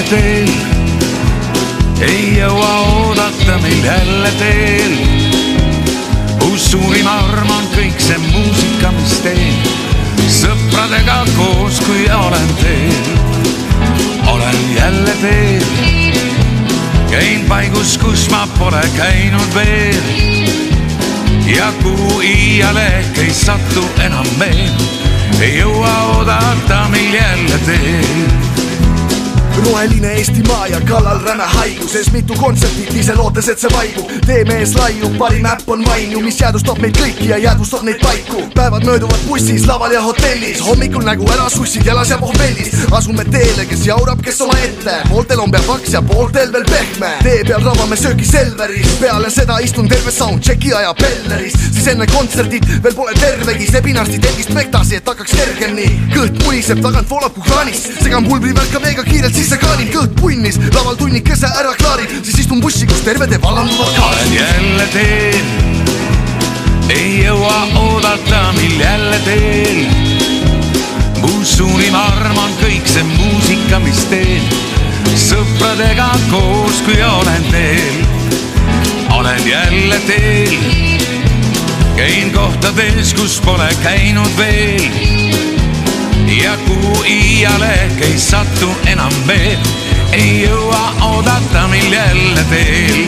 jälle teel, ei jõua oodata meil jälle teel. Suurim arm on kõik see muusika, mis teen sõpradega koos, kui olen teel. Olen jälle teel, käin paigus, kus ma pole käinud veel ja kuhu iiale ehk ei satu enam veel, ei jõua oodata meil jälle teel. Roheline Eestimaa ja kallal räme haigu, sees mitu kontsertit, ise lootes, et see vaigu. Tee mees laiu, parim äpp on vainu, mis jäädustab meid kõiki ja jäädustab neid paiku. Päevad mööduvad bussis, laval ja hotellis, hommikul nägu ära sussid jalas ja pohvellis. Asume teele, kes jaurab, kes oma ette, pooltel on pea paks ja pooltel veel pehme. Tee peal ravame söögi Selveris, peale seda istun terve soundchecki aja Pelleris. Siis enne kontserdit veel pole tervegi, sebinarsti telgist mektasi, et hakkaks kergemni. Kõht muliseb, tagant voolab kui kraanis, segan pulbri värka veega kiirelt sisse kaanin. Kõht punnis, laval tunnikese ära klaarin, siis istun bussi, kus terve tee vallanduvad kaarin. Olen jälle teel, ei jõua oodata mil jälle teel. Mu suurim arm on kõik see muusika, mis teen sõpradega koos, kui olen teel. Olen jälle teel, käin kohtades, kus pole käinud veel ja kuhu iiale ehk ei satu enam veel, ei jõua oodata meil jälle teel.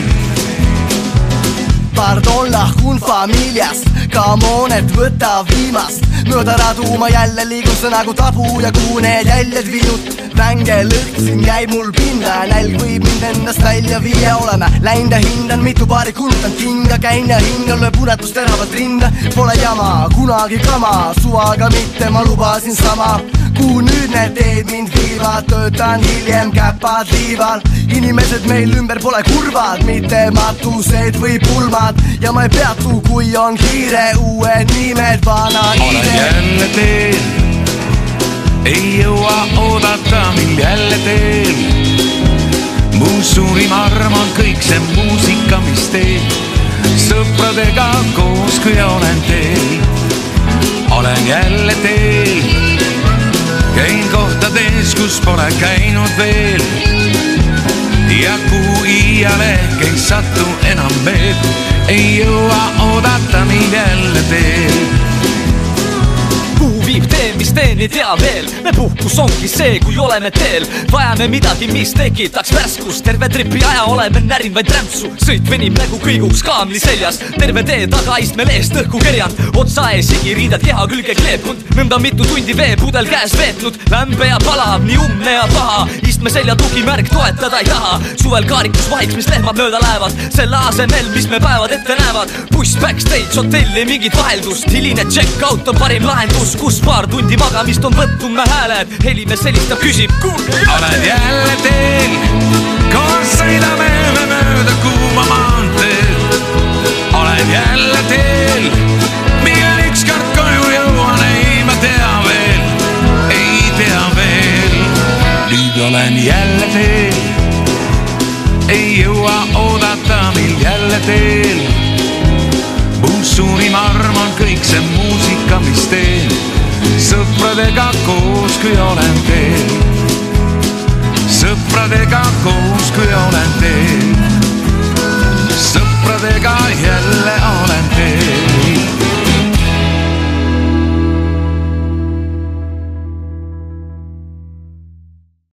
Pardon, lahkun familiast, come on, et võta viimast. Mööda radu ma jälle liigun see nagu tabu ja kuhu need jäljed viinud. Vänge lõht siin käib mul pinda, nälg võib mind endast välja viia. Oleme läinud ja hindan mitu paari kulutanud kinga, käin ja hingan, lööb unetust teravalt rinda. Pole jama, kunagi kama, suvaga mitte, ma lubasin sama. Kuhu nüüd need teed mind viivad, töötan hiljem käpad liival. Inimesed meil ümber pole kurvad, mitte matused või pulmad. Ja ma ei peatu, kui on kiire, uued nimed, vana ide. Olen jälle teel, ei jõua oodata mil jälle teel. Mu suurim arm on kõik see muusika, mis teen sõpradega koos, kui olen teel. Olen jälle teel, käin kohtades, kus pole käinud veel ja kuhu iiale ehk ei satu enam veel, ei jõua oodata meil jälle teel. Kuhu viib tee, mis teen, ei tea veel. Me puhkus ongi see, kui oleme teel. Vajame midagi, mis tekitaks värskust. Terve tripi aja oleme närin vaid rämpsu. Sõit venib nagu kõiguks kaamli seljas. Terve tee taga istme leest õhku kerjand. Otsa ees sigiriidad keha külge kleepnud. Nõnda mitu tundi veepudel käes veetnud. Lämbe ja palab, nii umne ja paha. Istme selja tugimärk, toetada ei taha. Suvel kaarikus vahiks, mis lehmad mööda lähevad. Selle asemel, mis me päevad ette näevad. Buss, backstage, hotelli, mingit vaheldust. Hiline check-out on parim lahendus, kus paar tundi magamist on võtnud me hääled. Helimees helistab, küsib, kuulge. Olen jälle teel, koos sõidame me mööda kuuma maanteed. Olen jälle teel, millal ükskord koju jõuan, ei ma tea veel, ei tea veel. Nüüd olen jälle teel, ei jõua oodata mil jälle teel. Mu suurim arm on kõik see muusika, mis teen sõpradega koos, kui olen teel. Sõpradega koos, kui olen teel.